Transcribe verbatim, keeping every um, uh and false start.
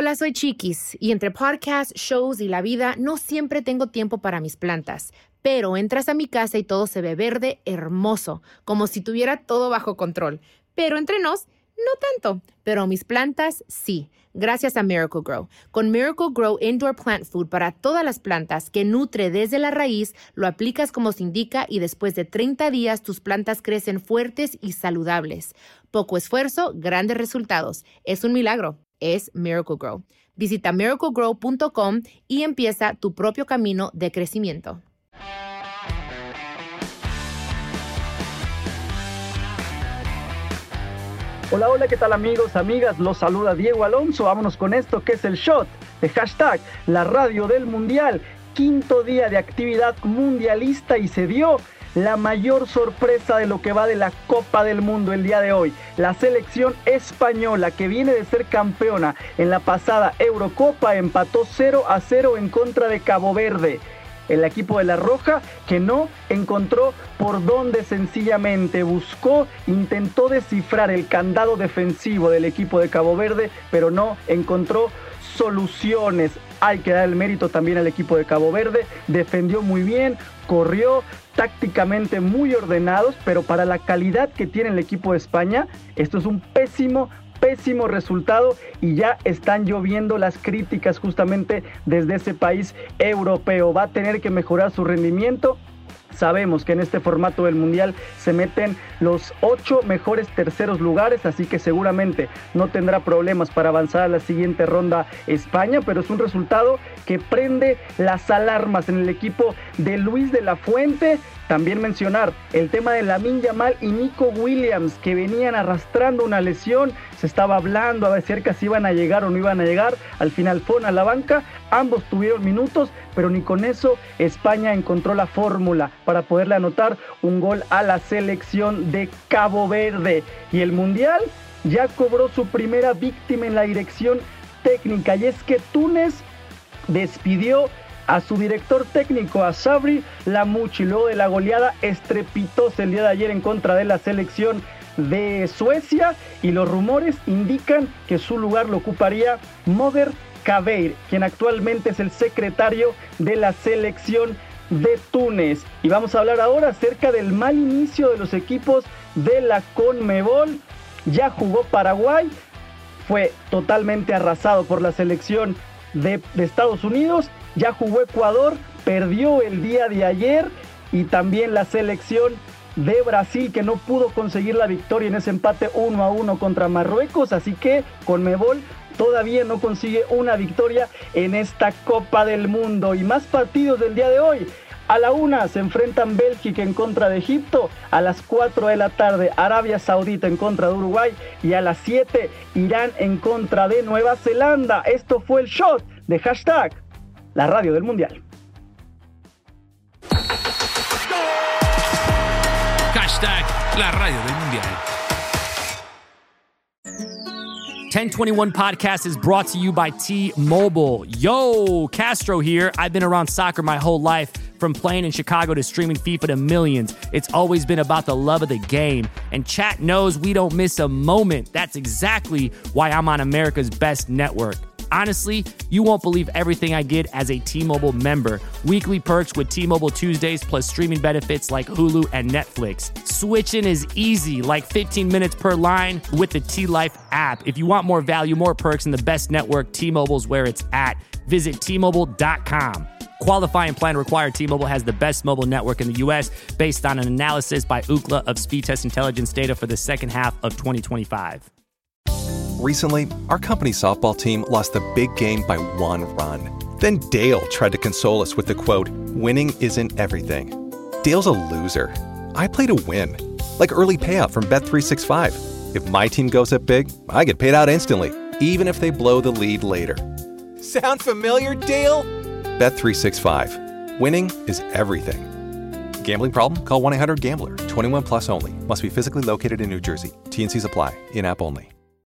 Hola, soy Chiquis y entre podcasts, shows y la vida no siempre tengo tiempo para mis plantas. Pero entras a mi casa y todo se ve verde, hermoso, como si tuviera todo bajo control. Pero entre nos, no tanto. Pero mis plantas, sí. Gracias a Miracle-Gro. Con Miracle-Gro Indoor Plant Food para todas las plantas que nutre desde la raíz, lo aplicas como se indica y después de treinta días tus plantas crecen fuertes y saludables. Poco esfuerzo, grandes resultados. Es un milagro. Es Miracle-Gro. Visita miracle grow punto com y empieza tu propio camino de crecimiento. Hola, hola, ¿qué tal amigos, amigas? Los saluda Diego Alonso. Vámonos con esto que es el shot de hashtag La Radio del Mundial. Quinto día de actividad mundialista y se dio la mayor sorpresa de lo que va de la Copa del Mundo el día de hoy. La selección española, que viene de ser campeona en la pasada Eurocopa, empató cero a cero en contra de Cabo Verde. El equipo de La Roja, que no encontró por dónde, sencillamente buscó, intentó descifrar el candado defensivo del equipo de Cabo Verde, pero no encontró soluciones. Hay que dar el mérito también al equipo de Cabo Verde, defendió muy bien, corrió, tácticamente muy ordenados, pero para la calidad que tiene el equipo de España, esto es un pésimo Pésimo resultado y ya están lloviendo las críticas justamente desde ese país europeo. Va a tener que mejorar su rendimiento. Sabemos que en este formato del Mundial se meten los ocho mejores terceros lugares, así que seguramente no tendrá problemas para avanzar a la siguiente ronda España, pero es un resultado que prende las alarmas en el equipo de Luis de la Fuente. También mencionar el tema de Lamine Yamal y Nico Williams, que venían arrastrando una lesión. Se estaba hablando a ver si iban a llegar o no iban a llegar. Al final fueron a la banca, ambos tuvieron minutos, pero ni con eso España encontró la fórmula para poderle anotar un gol a la selección de Cabo Verde. Y el Mundial ya cobró su primera víctima en la dirección técnica, y es que Túnez despidió a su director técnico, a Sabri Lamouchi, luego de la goleada estrepitosa el día de ayer en contra de la selección de Suecia, y los rumores indican que su lugar lo ocuparía Moder Kabeir, quien actualmente es el secretario de la selección de Túnez. Y vamos a hablar ahora acerca del mal inicio de los equipos de la CONMEBOL. Ya jugó Paraguay, fue totalmente arrasado por la selección de, de Estados Unidos. Ya jugó Ecuador, perdió el día de ayer, y también la selección de Brasil, que no pudo conseguir la victoria en ese empate uno a uno contra Marruecos. Así que CONMEBOL todavía no consigue una victoria en esta Copa del Mundo. Y más partidos del día de hoy. A la una se enfrentan Bélgica en contra de Egipto, a las cuatro de la tarde Arabia Saudita en contra de Uruguay, y a las siete Irán en contra de Nueva Zelanda. Esto fue el shot de hashtag La Radio del Mundial. Hashtag La Radio del Mundial. ten twenty-one Podcast is brought to you by T-Mobile. Yo, Castro here. I've been around soccer my whole life, from playing in Chicago to streaming FIFA to millions. It's always been about the love of the game. And chat knows we don't miss a moment. That's exactly why I'm on America's best network. Honestly, you won't believe everything I get as a T-Mobile member. Weekly perks with T-Mobile Tuesdays, plus streaming benefits like Hulu and Netflix. Switching is easy, like fifteen minutes per line with the T-Life app. If you want more value, more perks, and the best network, T-Mobile's where it's at. Visit T Mobile dot com. Qualifying plan required. T-Mobile has the best mobile network in the U S based on an analysis by Ookla of speed test intelligence data for the second half of twenty twenty-five. Recently, our company softball team lost the big game by one run. Then Dale tried to console us with the quote, "Winning isn't everything." Dale's a loser. I play to win. Like early payout from Bet three sixty-five. If my team goes up big, I get paid out instantly, even if they blow the lead later. Sound familiar, Dale? Bet three sixty-five. Winning is everything. Gambling problem? Call one eight hundred gambler. twenty-one plus only. Must be physically located in New Jersey. T and C's apply. In-app only.